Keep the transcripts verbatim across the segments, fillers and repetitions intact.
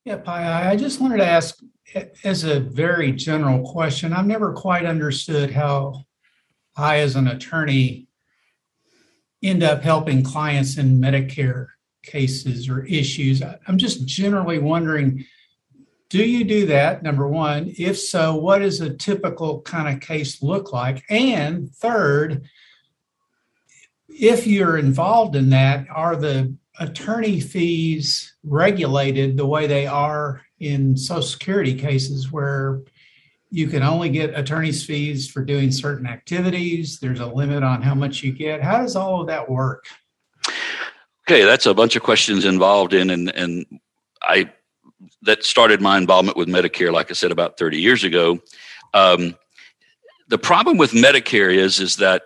Yeah, Pi, I just wanted to ask as a very general question. I've never quite understood how I, as an attorney, end up helping clients in Medicare cases or issues. I'm just generally wondering, do you do that? Number one, if so, what does a typical kind of case look like? And third, if you're involved in that, are the attorney fees regulated the way they are in Social Security cases where you can only get attorney's fees for doing certain activities? There's a limit on how much you get. How does all of that work? Okay, that's a bunch of questions involved in, and and I that started my involvement with Medicare, like I said, about thirty years ago. Um, the problem with Medicare is is that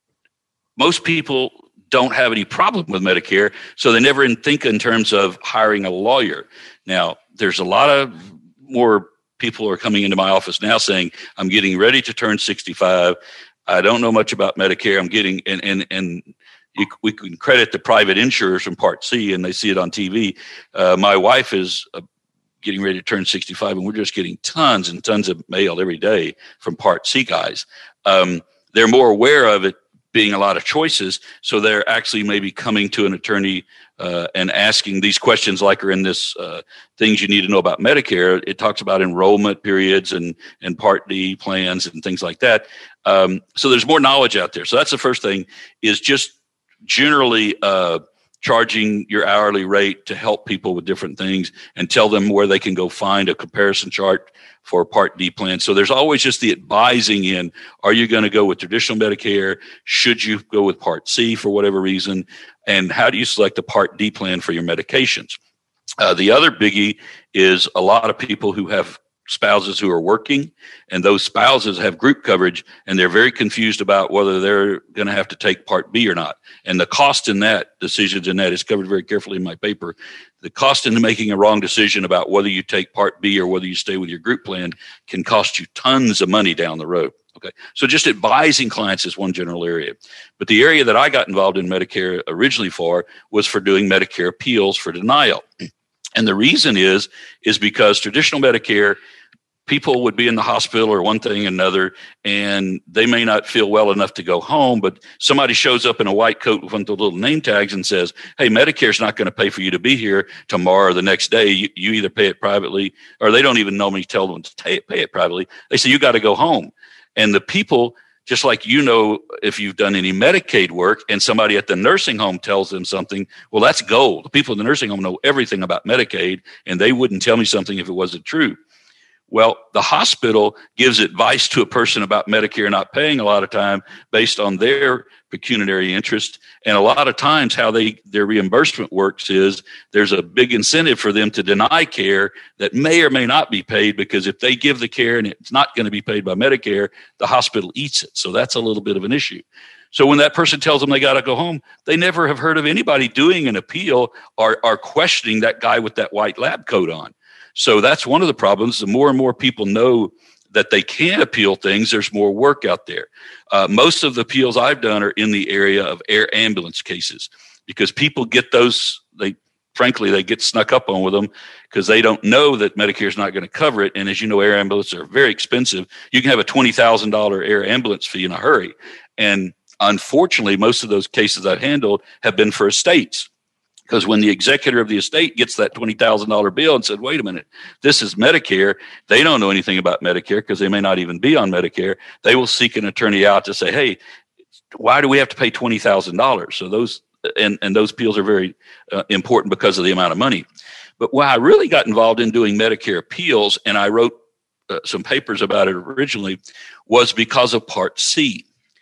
most people don't have any problem with Medicare, so they never think in terms of hiring a lawyer. Now, there's a lot of more people are coming into my office now saying, I'm getting ready to turn sixty-five. I don't know much about Medicare. I'm getting, and and and you, we can credit the private insurers from Part C, and they see it on T V. Uh, my wife is uh, getting ready to turn sixty-five, and we're just getting tons and tons of mail every day from Part C guys. Um, they're more aware of it being a lot of choices, so they're actually maybe coming to an attorney uh, and asking these questions like are in this uh, things you need to know about Medicare. It talks about enrollment periods and, and Part D plans and things like that. Um, so there's more knowledge out there. So that's the first thing, is just generally uh, charging your hourly rate to help people with different things and tell them where they can go find a comparison chart for Part D plan. So there's always just the advising in, are you going to go with traditional Medicare? Should you go with Part C for whatever reason? And how do you select a Part D plan for your medications? Uh, the other biggie is a lot of people who have spouses who are working, and those spouses have group coverage, and they're very confused about whether they're going to have to take Part B or not. And the cost in that, decisions in that, is covered very carefully in my paper. The cost in making a wrong decision about whether you take Part B or whether you stay with your group plan can cost you tons of money down the road. Okay, so just advising clients is one general area. But the area that I got involved in Medicare originally for was for doing Medicare appeals for denial. And the reason is, is because traditional Medicare, people would be in the hospital or one thing or another, and they may not feel well enough to go home, but somebody shows up in a white coat with one of the little name tags and says, hey, Medicare's not going to pay for you to be here tomorrow or the next day. You, you either pay it privately, or they don't even normally tell them to pay it, pay it privately. They say, you got to go home. And the people, just like, you know, if you've done any Medicaid work and somebody at the nursing home tells them something, well, that's gold. The people in the nursing home know everything about Medicaid, and they wouldn't tell me something if it wasn't true. Well, the hospital gives advice to a person about Medicare not paying a lot of time based on their pecuniary interest. And a lot of times how they their reimbursement works is there's a big incentive for them to deny care that may or may not be paid, because if they give the care and it's not going to be paid by Medicare, the hospital eats it. So that's a little bit of an issue. So when that person tells them they got to go home, they never have heard of anybody doing an appeal or, or questioning that guy with that white lab coat on. So that's one of the problems. The more and more people know that they can appeal things, there's more work out there. Uh, most of the appeals I've done are in the area of air ambulance cases, because people get those, they frankly, they get snuck up on with them because they don't know that Medicare is not going to cover it. And as you know, air ambulances are very expensive. You can have a twenty thousand dollars air ambulance fee in a hurry. And unfortunately, most of those cases I've handled have been for estates. Because when the executor of the estate gets that twenty thousand dollars bill and said, wait a minute, this is Medicare, they don't know anything about Medicare because they may not even be on Medicare. They will seek an attorney out to say, hey, why do we have to pay twenty thousand dollars? So those, and, and those appeals are very uh, important because of the amount of money. But why I really got involved in doing Medicare appeals, and I wrote uh, some papers about it originally, was because of Part C.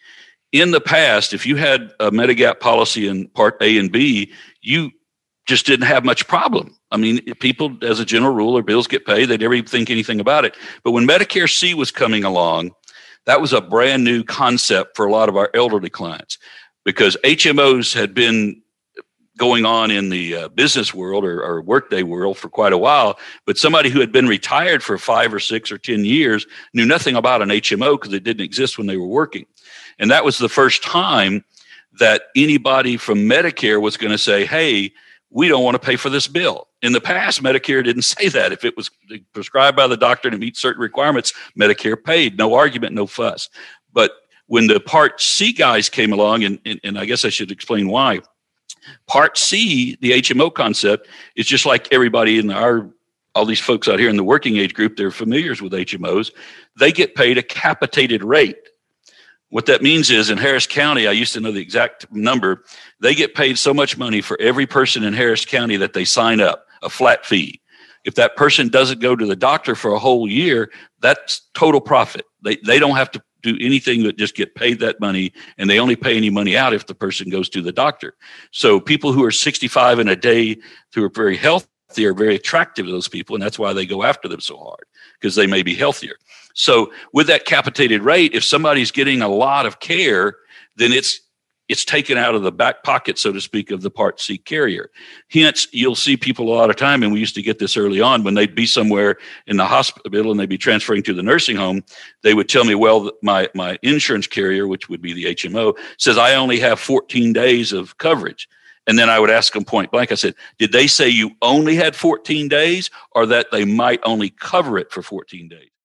In the past, if you had a Medigap policy in Part A and B, you just didn't have much problem. I mean, people, as a general rule, their bills get paid. They never even think anything about it. But when Medicare C was coming along, that was a brand new concept for a lot of our elderly clients, because H M Os had been going on in the uh, business world or, or workday world for quite a while. But somebody who had been retired for five or six or ten years knew nothing about an H M O because it didn't exist when they were working. And that was the first time that anybody from Medicare was going to say, hey, we don't want to pay for this bill. In the past, Medicare didn't say that. If it was prescribed by the doctor and it meets certain requirements, Medicare paid. No argument, no fuss. But when the Part C guys came along, and, and, and I guess I should explain why. Part C, the H M O concept, is just like everybody in our, all these folks out here in the working age group, they're familiar with H M Os. They get paid a capitated rate. What that means is in Harris County, I used to know the exact number, they get paid so much money for every person in Harris County that they sign up, a flat fee. If that person doesn't go to the doctor for a whole year, that's total profit. They they don't have to do anything but just get paid that money, and they only pay any money out if the person goes to the doctor. So people who are sixty-five and a day who are very healthy are very attractive to those people, and that's why they go after them so hard, because they may be healthier. So with that capitated rate, if somebody's getting a lot of care, then it's it's taken out of the back pocket, so to speak, of the Part C carrier. Hence, you'll see people a lot of time, and we used to get this early on, when they'd be somewhere in the hospital and they'd be transferring to the nursing home, they would tell me, well, my, my insurance carrier, which would be the H M O, says I only have fourteen days of coverage. And then I would ask them point blank, I said, did they say you only had fourteen days, or that they might only cover it for fourteen days?